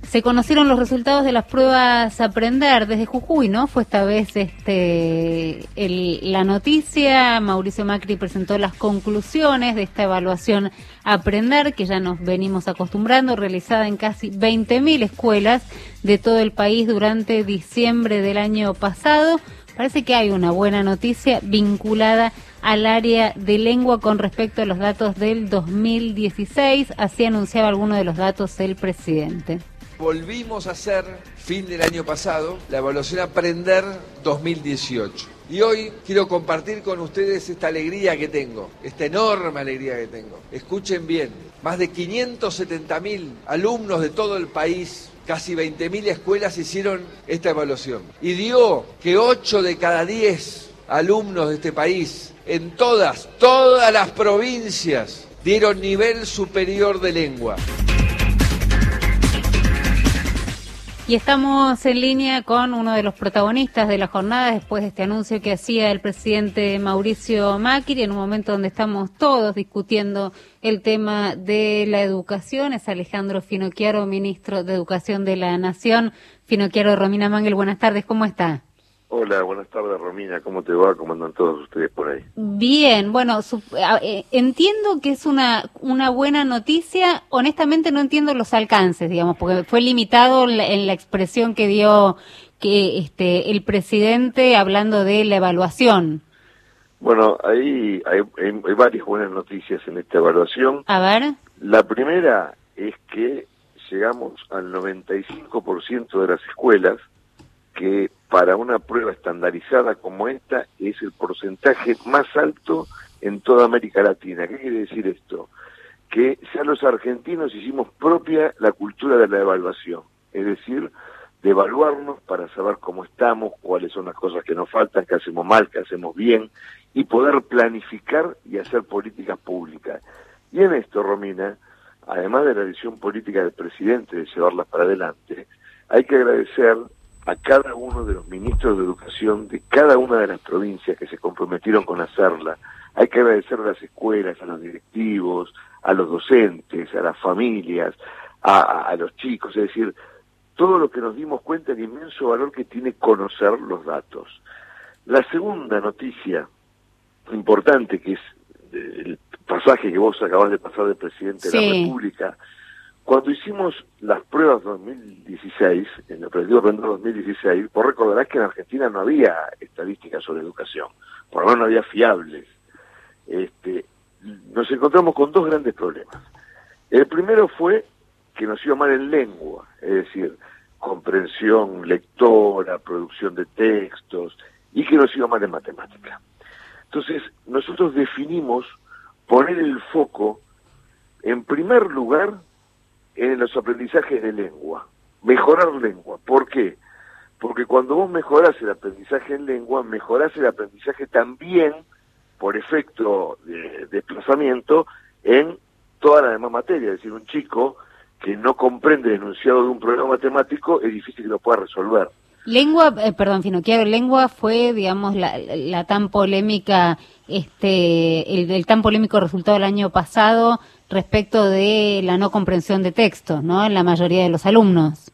Se conocieron los resultados de las pruebas Aprender desde Jujuy, ¿no? Fue esta vez la noticia. Mauricio Macri presentó las conclusiones de esta evaluación Aprender, que ya nos venimos acostumbrando, realizada en casi 20.000 escuelas de todo el país durante diciembre del año pasado. Parece que hay una buena noticia vinculada al área de lengua con respecto a los datos del 2016. Así anunciaba alguno de los datos el presidente. Volvimos a hacer, fin del año pasado, la evaluación Aprender 2018. Y hoy quiero compartir con ustedes esta alegría que tengo, esta enorme alegría que tengo. Escuchen bien, más de 570.000 alumnos de todo el país, casi 20.000 escuelas hicieron esta evaluación. Y dio que 8 de cada 10 alumnos de este país, en todas las provincias, dieron nivel superior de lengua. Y estamos en línea con uno de los protagonistas de la jornada después de este anuncio que hacía el presidente Mauricio Macri, en un momento donde estamos todos discutiendo el tema de la educación. Es Alejandro Finocchiaro, ministro de Educación de la Nación. Finocchiaro, Romina Mangel, buenas tardes, ¿cómo está? Hola, buenas tardes, Romina, ¿cómo te va? ¿Cómo andan todos ustedes por ahí? Bien, bueno, entiendo que es una buena noticia. Honestamente no entiendo los alcances, digamos, porque fue limitado en la expresión que dio el presidente hablando de la evaluación. Bueno, ahí hay varias buenas noticias en esta evaluación. A ver. La primera es que llegamos al 95% de las escuelas, que para una prueba estandarizada como esta es el porcentaje más alto en toda América Latina. ¿Qué quiere decir esto? Que ya los argentinos hicimos propia la cultura de la evaluación, es decir, de evaluarnos para saber cómo estamos, cuáles son las cosas que nos faltan, qué hacemos mal, qué hacemos bien, y poder planificar y hacer políticas públicas. Y en esto, Romina, además de la decisión política del presidente de llevarlas para adelante, hay que agradecer a cada uno de los ministros de educación de cada una de las provincias que se comprometieron con hacerla. Hay que agradecer a las escuelas, a los directivos, a los docentes, a las familias, a los chicos, es decir, todo lo que nos dimos cuenta del inmenso valor que tiene conocer los datos. La segunda noticia importante, que es el pasaje que vos acabás de pasar del presidente de la República, cuando hicimos las pruebas 2016, en el Preventivo Aprender 2016, vos recordarás que en Argentina no había estadísticas sobre educación, por lo menos no había fiables. Nos encontramos con dos grandes problemas. El primero fue que nos iba mal en lengua, es decir, comprensión lectora, producción de textos, y que nos iba mal en matemática. Entonces, nosotros definimos poner el foco, en primer lugar, en los aprendizajes de lengua, mejorar lengua. ¿Por qué? Porque cuando vos mejorás el aprendizaje en lengua, mejorás el aprendizaje también, por efecto de desplazamiento, en toda la demás materia. Es decir, un chico que no comprende el enunciado de un problema matemático, es difícil que lo pueda resolver. Lengua, perdón, Finocchiaro, lengua fue, digamos, la tan polémica, el tan polémico resultado del año pasado respecto de la no comprensión de textos, ¿no? En la mayoría de los alumnos.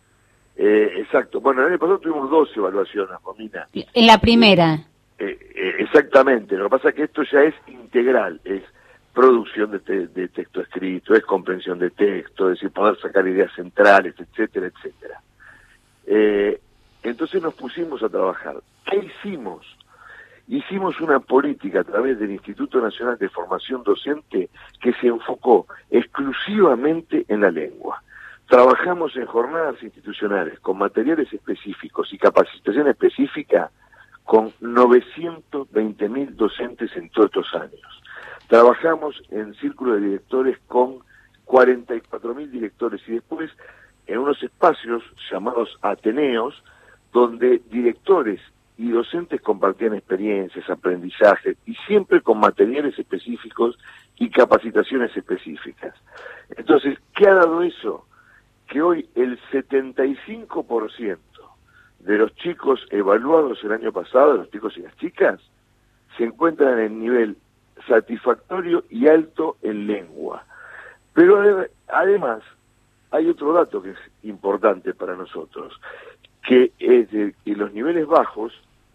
Exacto. Bueno, el año pasado tuvimos 2 evaluaciones, Romina. En la primera. Exactamente. Lo que pasa es que esto ya es integral, es producción de texto escrito, es comprensión de texto, es decir, poder sacar ideas centrales, etcétera, etcétera. Entonces nos pusimos a trabajar. ¿Qué hicimos? Hicimos una política a través del Instituto Nacional de Formación Docente que se enfocó exclusivamente en la lengua. Trabajamos en jornadas institucionales con materiales específicos y capacitación específica con 920.000 docentes en todos estos años. Trabajamos en círculo de directores con 44.000 directores y después en unos espacios llamados Ateneos, donde directores y docentes compartían experiencias, aprendizajes, y siempre con materiales específicos y capacitaciones específicas. Entonces, ¿qué ha dado eso? Que hoy el 75% de los chicos evaluados el año pasado, de los chicos y las chicas, se encuentran en el nivel satisfactorio y alto en lengua. Pero además, hay otro dato que es importante para nosotros, que es de que los niveles bajos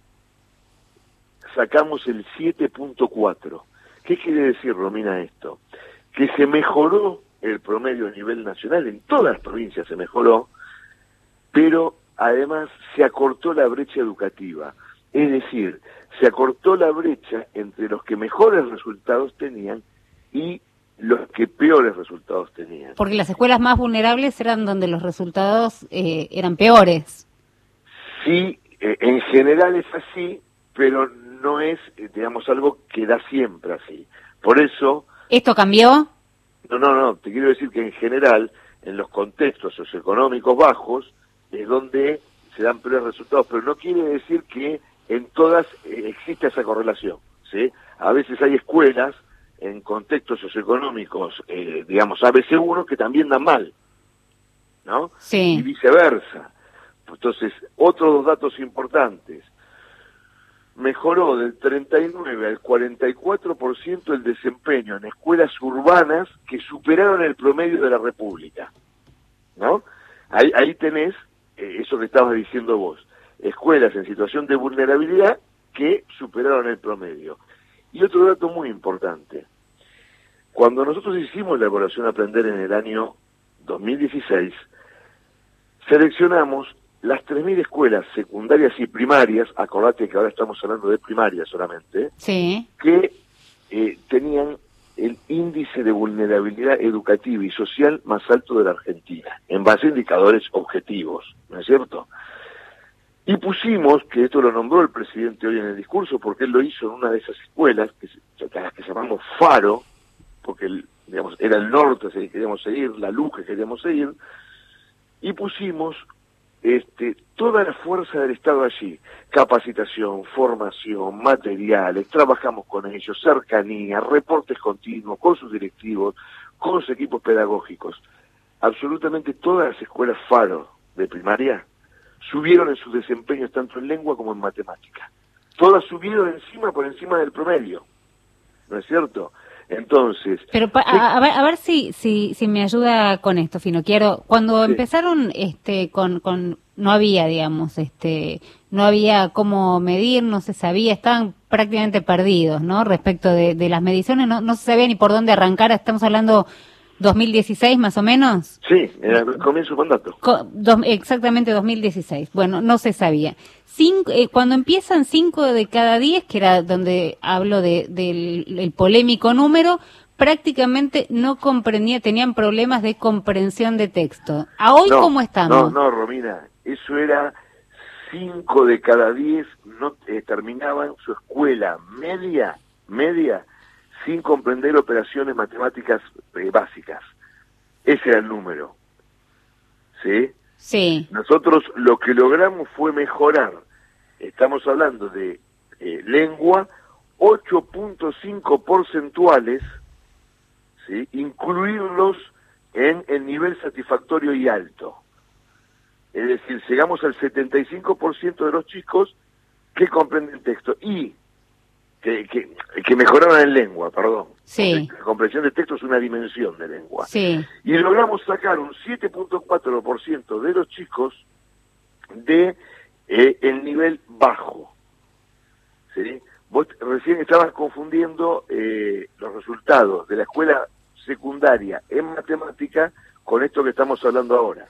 sacamos el 7.4. ¿Qué quiere decir, Romina, esto? Que se mejoró el promedio a nivel nacional, en todas las provincias se mejoró, pero además se acortó la brecha educativa. Es decir, se acortó la brecha entre los que mejores resultados tenían y los que peores resultados tenían. Porque las escuelas más vulnerables eran donde los resultados eran peores. Sí, en general es así, pero no es, digamos, algo que da siempre así. Por eso... ¿Esto cambió? No, te quiero decir que en general, en los contextos socioeconómicos bajos, es donde se dan peores resultados, pero no quiere decir que en todas existe esa correlación, ¿sí? A veces hay escuelas en contextos socioeconómicos, digamos, ABC1, que también dan mal, ¿no? Sí. Y viceversa. Entonces, otros dos datos importantes. Mejoró del 39 al 44% el desempeño en escuelas urbanas que superaron el promedio de la República, ¿no? Ahí tenés eso que estabas diciendo vos, escuelas en situación de vulnerabilidad que superaron el promedio. Y otro dato muy importante, cuando nosotros hicimos la evaluación Aprender en el año 2016, seleccionamos las 3.000 escuelas secundarias y primarias, acordate que ahora estamos hablando de primarias solamente, sí, que tenían el índice de vulnerabilidad educativa y social más alto de la Argentina, en base a indicadores objetivos, ¿no es cierto? Y pusimos, que esto lo nombró el presidente hoy en el discurso, porque él lo hizo en una de esas escuelas, que llamamos Faro, porque digamos, era el norte que queríamos seguir, la luz que queríamos seguir, y pusimos toda la fuerza del Estado allí, capacitación, formación, materiales, trabajamos con ellos, cercanía, reportes continuos, con sus directivos, con los equipos pedagógicos. Absolutamente todas las escuelas Faro de primaria subieron en sus desempeños tanto en lengua como en matemática. Todas subieron por encima del promedio, ¿no es cierto? Entonces... Pero a ver si me ayuda con esto, Fino. Cuando empezaron no había, digamos, no había cómo medir, no se sabía, estaban prácticamente perdidos, ¿no? Respecto de las mediciones, no se sabía ni por dónde arrancar. Estamos hablando 2016 más o menos. Sí, en el comienzo del mandato. Exactamente 2016. Bueno, no se sabía. Cuando empiezan 5 de cada 10, que era donde hablo del polémico número, prácticamente no comprendía, tenían problemas de comprensión de texto. ¿A hoy cómo estamos? No, Romina, eso era 5 de cada 10 no terminaban su escuela media sin comprender operaciones matemáticas básicas. Ese era el número. ¿Sí? Sí. Nosotros lo que logramos fue mejorar, estamos hablando de lengua, 8.5 porcentuales, ¿sí? Incluirlos en el nivel satisfactorio y alto. Es decir, llegamos al 75% de los chicos que comprenden texto y que mejoraron en lengua, perdón. Sí. La comprensión de texto es una dimensión de lengua. Sí. Y logramos sacar un 7.4% de los chicos de el nivel bajo. ¿Sí? Vos recién estabas confundiendo los resultados de la escuela secundaria en matemática con esto que estamos hablando ahora.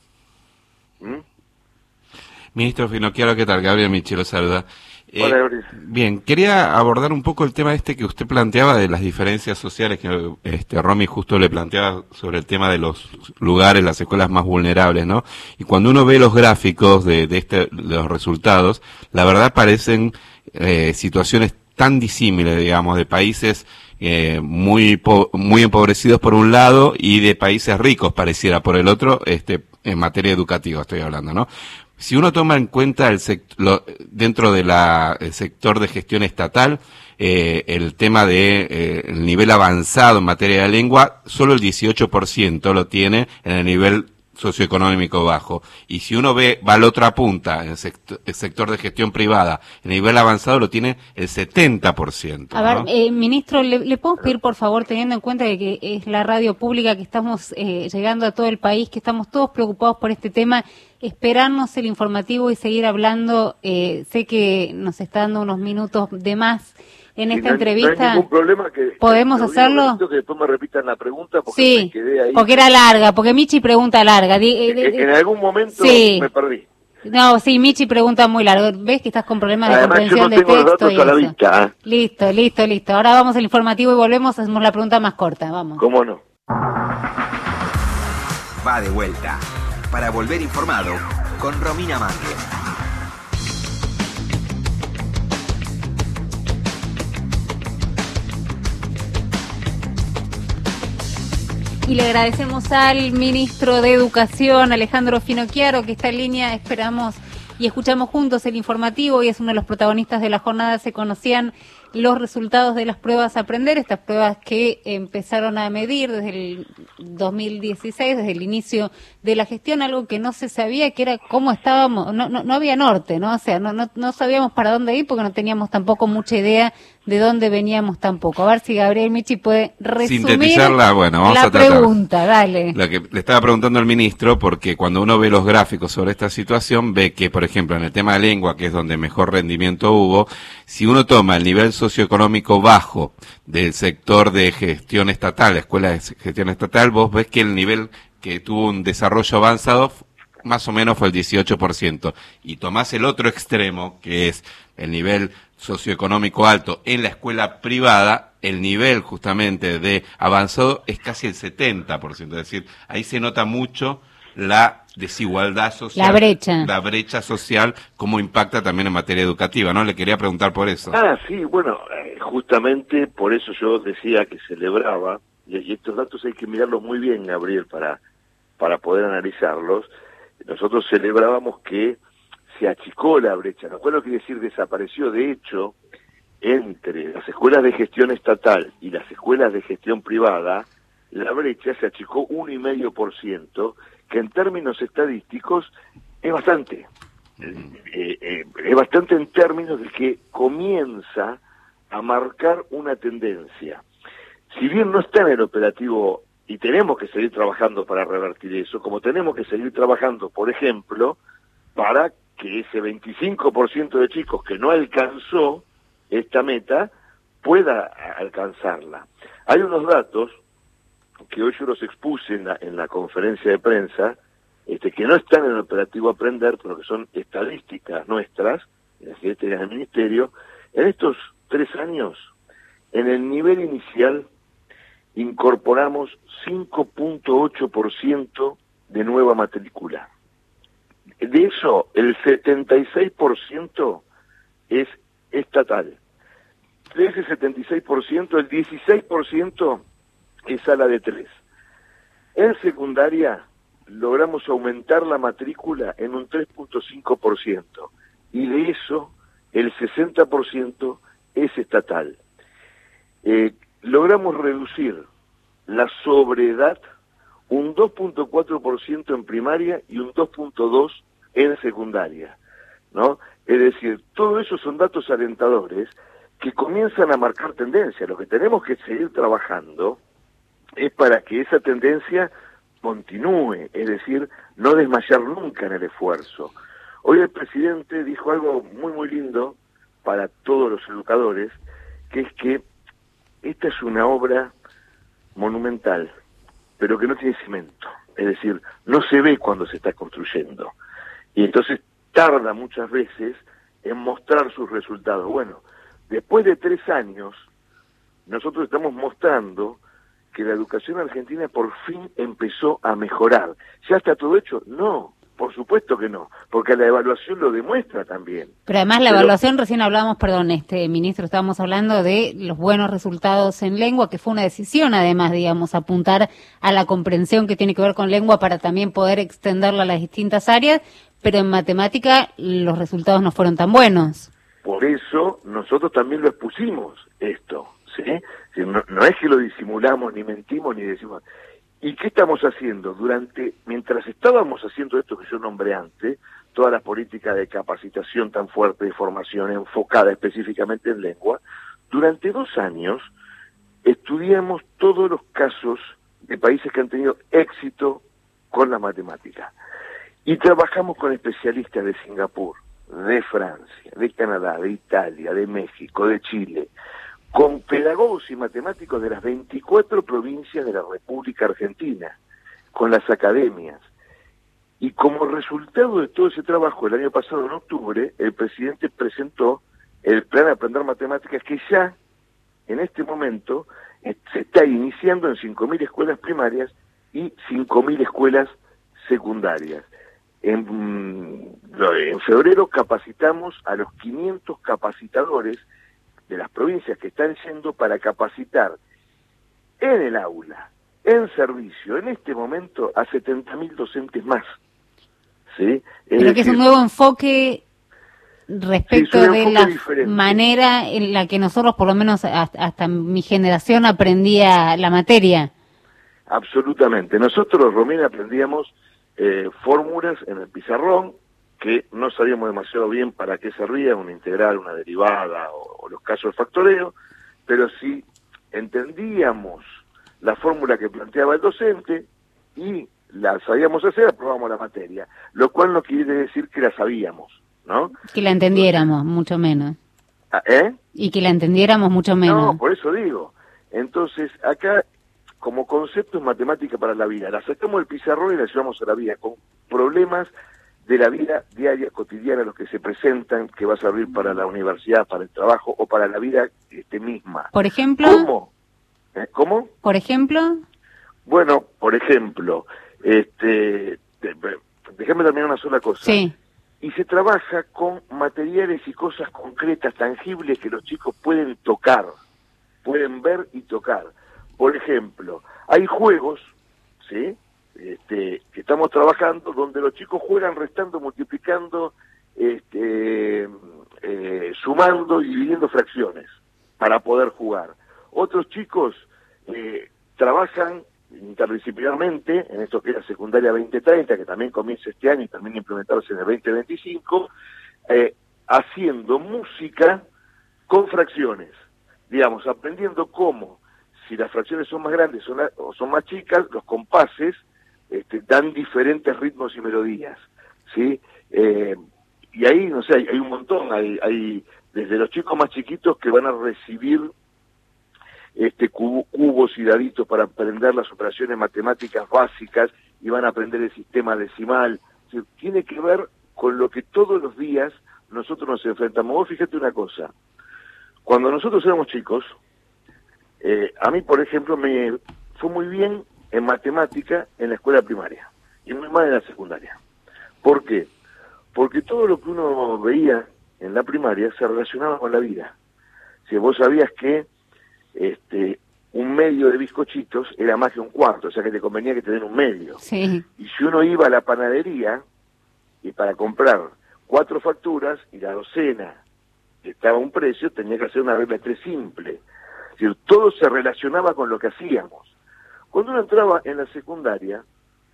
Ministro Finocchiaro, ¿qué tal? Gabriel Michelo saluda. Hola, Gabriel. Bien, quería abordar un poco el tema que usted planteaba de las diferencias sociales, que Romy justo le planteaba sobre el tema de los lugares, las escuelas más vulnerables, ¿no? Y cuando uno ve los gráficos de los resultados, la verdad parecen situaciones tan disímiles, digamos, de países muy empobrecidos por un lado y de países ricos, pareciera, por el otro, en materia educativa estoy hablando, ¿no? Si uno toma en cuenta dentro de el sector de gestión estatal, el tema de el nivel avanzado en materia de lengua, solo el 18% lo tiene en el nivel socioeconómico bajo. Y si uno va a la otra punta, el sector de gestión privada, el nivel avanzado lo tiene el 70%. A ver, ministro, ¿le puedo pedir, por favor, teniendo en cuenta que es la radio pública, que estamos llegando a todo el país, que estamos todos preocupados por este tema, esperarnos el informativo y seguir hablando? Sé que nos está dando unos minutos de más en esta entrevista. No hay ningún problema. ¿Podemos hacerlo? Que después me repitan la pregunta porque sí, me quedé ahí. Porque era larga, porque Michi pregunta larga. En algún momento me perdí. No, sí, Michi pregunta muy largo. ¿Ves que estás con problemas de comprensión de texto? Los datos a la vista, ¿eh? Listo. Ahora vamos al informativo y volvemos, hacemos la pregunta más corta. Vamos. ¿Cómo no? Va de vuelta. Para volver informado con Romina Mangel. Y le agradecemos al ministro de Educación, Alejandro Finocchiaro, que está en línea. Esperamos y escuchamos juntos el informativo y es uno de los protagonistas de la jornada. Se conocían los resultados de las pruebas Aprender, estas pruebas que empezaron a medir desde el 2016, desde el inicio de la gestión, algo que no se sabía, que era cómo estábamos, no había norte, ¿no? O sea, no sabíamos para dónde ir porque no teníamos tampoco mucha idea de dónde veníamos tampoco. A ver si Gabriel Michi puede resumir sintetizarla. Bueno, vamos la a tratar. Pregunta, dale. La que le estaba preguntando al ministro, porque cuando uno ve los gráficos sobre esta situación, ve que, por ejemplo, en el tema de lengua, que es donde mejor rendimiento hubo, si uno toma el nivel socioeconómico bajo del sector de gestión estatal, la escuela de gestión estatal, vos ves que el nivel que tuvo un desarrollo avanzado más o menos fue el 18%. Y tomás el otro extremo, que es el nivel socioeconómico alto en la escuela privada, el nivel justamente de avanzado es casi el 70%. Es decir, ahí se nota mucho la desigualdad social. La brecha social, cómo impacta también en materia educativa, ¿no? Le quería preguntar por eso. Sí, bueno, justamente por eso yo decía que celebraba, y estos datos hay que mirarlos muy bien, Gabriel, para poder analizarlos. Nosotros celebrábamos que se achicó la brecha, lo cual no quiere decir desapareció. De hecho, entre las escuelas de gestión estatal y las escuelas de gestión privada, la brecha se achicó 1,5%, que en términos estadísticos es bastante. Es bastante en términos de que comienza a marcar una tendencia. Si bien no está en el operativo, y tenemos que seguir trabajando para revertir eso, como tenemos que seguir trabajando, por ejemplo, para que ese 25% de chicos que no alcanzó esta meta pueda alcanzarla. Hay unos datos que hoy yo los expuse en la conferencia de prensa, que no están en el operativo Aprender, pero que son estadísticas nuestras, en las secretarías del Ministerio. En estos 3 años, en el nivel inicial, incorporamos 5,8% de nueva matrícula. De eso, el 76% es estatal. De ese 76%, el 16% es sala de 3. En secundaria logramos aumentar la matrícula en un 3,5%, y de eso el 60% es estatal. Logramos reducir la sobreedad un 2,4% en primaria y un 2,2% en secundaria, ¿no? Es decir, todo eso son datos alentadores que comienzan a marcar tendencia. Lo que tenemos que seguir trabajando es para que esa tendencia continúe, es decir, no desmayar nunca en el esfuerzo. Hoy el presidente dijo algo muy muy lindo para todos los educadores, que es que esta es una obra monumental, pero que no tiene cemento, es decir, no se ve cuando se está construyendo, y entonces tarda muchas veces en mostrar sus resultados. Bueno, después de 3 años, nosotros estamos mostrando que la educación argentina por fin empezó a mejorar. ¿Ya está todo hecho? No, por supuesto que no, porque la evaluación lo demuestra también. Pero además la evaluación, recién hablábamos, ministro, estábamos hablando de los buenos resultados en lengua, que fue una decisión además, digamos, apuntar a la comprensión que tiene que ver con lengua para también poder extenderla a las distintas áreas, pero en matemática los resultados no fueron tan buenos. Por eso nosotros también lo expusimos esto, ¿sí? No es que lo disimulamos, ni mentimos, ni decimos. ¿Y qué estamos haciendo? Mientras estábamos haciendo esto que yo nombré antes, todas las políticas de capacitación tan fuerte, de formación enfocada específicamente en lengua, durante 2 años estudiamos todos los casos de países que han tenido éxito con la matemática. Y trabajamos con especialistas de Singapur, de Francia, de Canadá, de Italia, de México, de Chile, con pedagogos y matemáticos de las 24 provincias de la República Argentina, con las academias. Y como resultado de todo ese trabajo, el año pasado, en octubre, el presidente presentó el plan de aprender matemáticas que ya, en este momento, se está iniciando en 5.000 escuelas primarias y 5.000 escuelas secundarias. En febrero capacitamos a los 500 capacitadores de las provincias que están yendo para capacitar en el aula, en servicio, en este momento a 70.000 docentes más. ¿Sí? Pero que es un nuevo enfoque respecto de la diferente. Manera en la que nosotros, por lo menos hasta mi generación, aprendía la materia. Absolutamente. Nosotros, Romina, aprendíamos fórmulas en el pizarrón, que no sabíamos demasiado bien para qué servía, una integral, una derivada o los casos de factoreo, pero sí entendíamos la fórmula que planteaba el docente y la sabíamos hacer, aprobamos la materia, lo cual no quiere decir que la sabíamos, ¿no? Que la entendiéramos, mucho menos. ¿Eh? Y que la entendiéramos mucho menos. No, por eso digo. Entonces, acá, como concepto es matemática para la vida, la sacamos del pizarrón y la llevamos a la vida, con problemas de la vida diaria, cotidiana, los que se presentan, que va a servir para la universidad, para el trabajo o para la vida misma. Por ejemplo. ¿Cómo? ¿Cómo? Por ejemplo. Bueno, por ejemplo, déjame terminar una sola cosa. Sí. Y se trabaja con materiales y cosas concretas, tangibles, que los chicos pueden tocar, pueden ver y tocar. Por ejemplo, hay juegos, ¿sí?, que estamos trabajando, donde los chicos juegan restando, multiplicando, sumando y dividiendo fracciones para poder jugar. Otros chicos trabajan interdisciplinarmente en esto que es la secundaria 2030, que también comienza este año y también implementarse en el 2025, haciendo música con fracciones, digamos, aprendiendo cómo, si las fracciones son más grandes o son más chicas, los compases dan diferentes ritmos y melodías, ¿sí? Y ahí, no sé, hay un montón, hay desde los chicos más chiquitos que van a recibir cubos y daditos para aprender las operaciones matemáticas básicas y van a aprender el sistema decimal. O sea, tiene que ver con lo que todos los días nosotros nos enfrentamos. Vos fíjate una cosa, cuando nosotros éramos chicos, a mí, por ejemplo, me fue muy bien en matemática en la escuela primaria y muy mal en la secundaria. ¿Por qué? Porque todo lo que uno veía en la primaria se relacionaba con la vida. Si vos sabías que un medio de bizcochitos era más que un cuarto, o sea que te convenía que te den un medio. Sí. Y si uno iba a la panadería y para comprar 4 facturas y la docena estaba a un precio, tenía que hacer una regla de 3 simple. Es decir, todo se relacionaba con lo que hacíamos. Cuando uno entraba en la secundaria,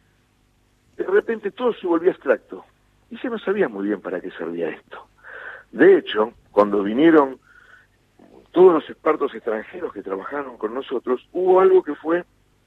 de repente todo se volvía abstracto y ya no sabía muy bien para qué servía esto. De hecho, cuando vinieron todos los expertos extranjeros que trabajaron con nosotros, hubo algo que fue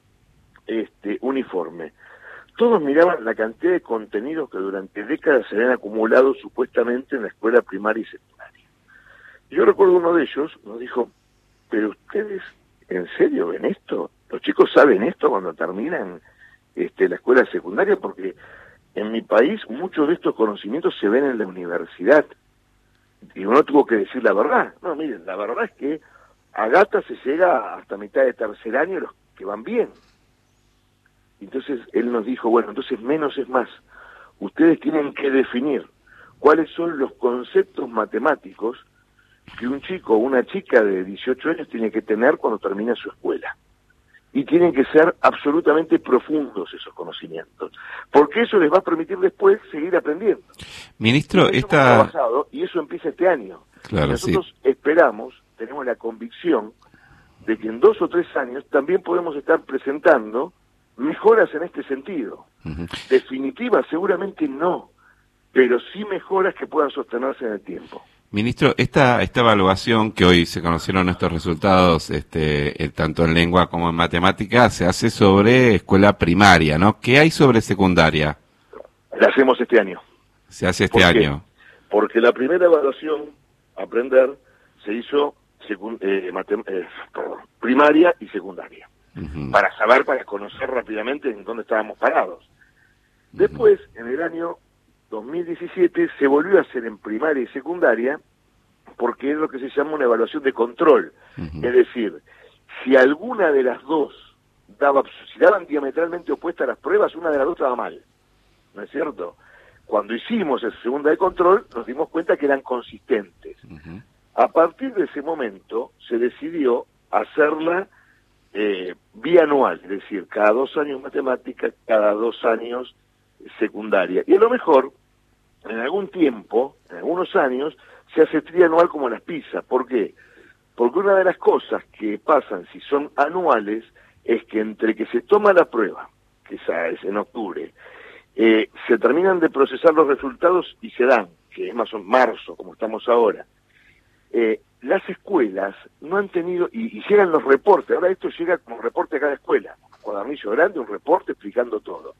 uniforme. Todos miraban la cantidad de contenidos que durante décadas se habían acumulado supuestamente en la escuela primaria y secundaria. Yo recuerdo uno de ellos nos dijo, ¿pero ustedes en serio ven esto? ¿Los chicos saben esto cuando terminan la escuela secundaria? Porque en mi país muchos de estos conocimientos se ven en la universidad. Y uno tuvo que decir la verdad. No, miren, la verdad es que a gata se llega hasta mitad de tercer año los que van bien. Entonces él nos dijo, bueno, entonces menos es más. Ustedes tienen que definir cuáles son los conceptos matemáticos que un chico o una chica de 18 años tiene que tener cuando termina su escuela. Y tienen que ser absolutamente profundos esos conocimientos, porque eso les va a permitir después seguir aprendiendo. Ministro, y eso empieza este año. Claro, nosotros esperamos, tenemos la convicción de que en 2 o 3 años también podemos estar presentando mejoras en este sentido. Definitivas seguramente no, pero sí mejoras que puedan sostenerse en el tiempo. Ministro, esta evaluación que hoy se conocieron estos resultados, tanto en lengua como en matemática, se hace sobre escuela primaria, ¿no? ¿Qué hay sobre secundaria? La hacemos este año. Se hace este año. Porque la primera evaluación, aprender, se hizo primaria y secundaria. Para conocer rápidamente en dónde estábamos parados. Después, en el año 2017, se volvió a hacer en primaria y secundaria, porque es lo que se llama una evaluación de control. Es decir, si alguna de las dos si daban diametralmente opuestas las pruebas, una de las dos estaba mal. ¿No es cierto? Cuando hicimos esa segunda de control, nos dimos cuenta que eran consistentes. A partir de ese momento, se decidió hacerla bianual, es decir, cada 2 años matemática, cada 2 años secundaria. Y a lo mejor, en algún tiempo, en algunos años, se hace trianual como las pizzas. ¿Por qué? Porque una de las cosas que pasan si son anuales es que entre que se toma la prueba, que esa es en octubre, se terminan de procesar los resultados y se dan, que es más o menos marzo, como estamos ahora. Las escuelas no han tenido, y llegan los reportes, ahora esto llega como reporte a cada escuela, un cuadernillo grande, un reporte explicando todo.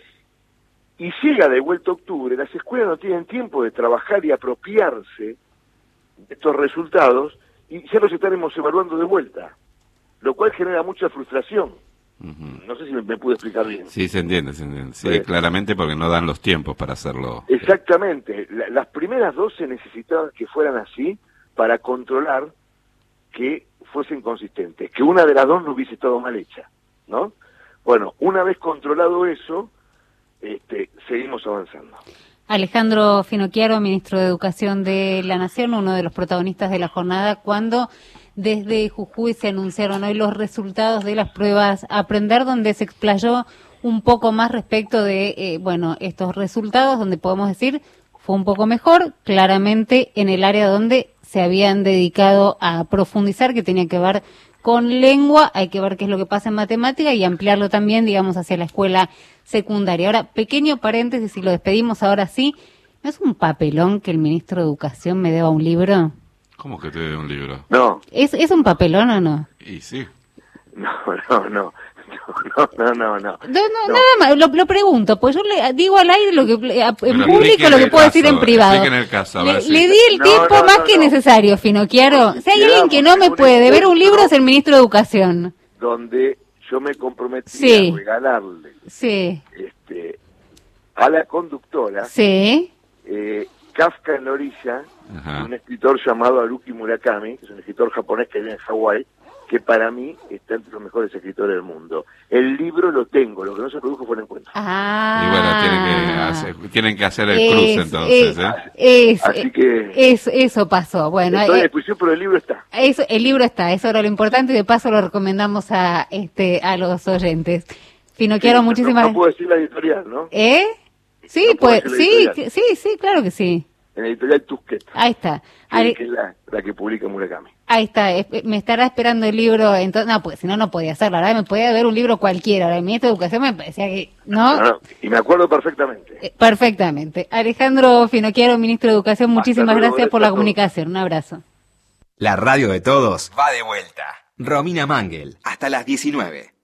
Y llega de vuelta octubre, las escuelas no tienen tiempo de trabajar y apropiarse de estos resultados, y ya los estaremos evaluando de vuelta, lo cual genera mucha frustración. No sé si me pude explicar bien. Sí, se entiende. Sí, claramente porque no dan los tiempos para hacerlo. Exactamente. Las primeras 2 se necesitaban que fueran así para controlar que fuesen consistentes, que una de las 2 no hubiese estado mal hecha, ¿no? Bueno, una vez controlado eso, seguimos avanzando. Alejandro Finocchiaro, ministro de Educación de la Nación, uno de los protagonistas de la jornada, cuando desde Jujuy se anunciaron hoy los resultados de las pruebas Aprender, donde se explayó un poco más respecto de, estos resultados, donde podemos decir fue un poco mejor, claramente en el área donde se habían dedicado a profundizar, que tenía que ver con lengua. Hay que ver qué es lo que pasa en matemática y ampliarlo también, digamos, hacia la escuela secundaria. Ahora, pequeño paréntesis, y lo despedimos ahora sí, ¿no es un papelón que el ministro de Educación me deba un libro? ¿Cómo que te debe un libro? No. ¿Es un papelón o no? Y sí. No. No, nada más, lo pregunto, pues yo le digo al aire lo que en público lo que puedo decir en privado. Le di el tiempo más que necesario, Finocchiaro. Si hay alguien que no me puede deber un libro es el ministro de Educación. Donde yo me comprometí a regalarle a la conductora Kafka en la orilla, un escritor llamado Haruki Murakami, que es un escritor japonés que vive en Hawái, que para mí está entre los mejores escritores del mundo. El libro lo tengo, lo que no se produjo fue el encuentro. Y bueno, tienen que hacer el cruce entonces. Así que eso pasó. Bueno, estoy a disposición, pero el libro está. El libro está, eso era lo importante, y de paso lo recomendamos a los oyentes. Finocchiaro, muchísimas gracias. No puedo decir la editorial, ¿no? Sí, no pues, sí, claro que sí. En la editorial Tusquets. Ahí está. Que es la que publica Murakami. Ahí está, me estará esperando el libro, entonces, no, pues si no podía hacerlo, la verdad me podía ver un libro cualquiera, ahora el ministro de Educación me parecía que, ¿no? Y me acuerdo perfectamente. Perfectamente. Alejandro Finocchiaro, ministro de Educación, muchísimas gracias por la comunicación, un abrazo. La radio de todos va de vuelta. Romina Mangel, hasta las 19.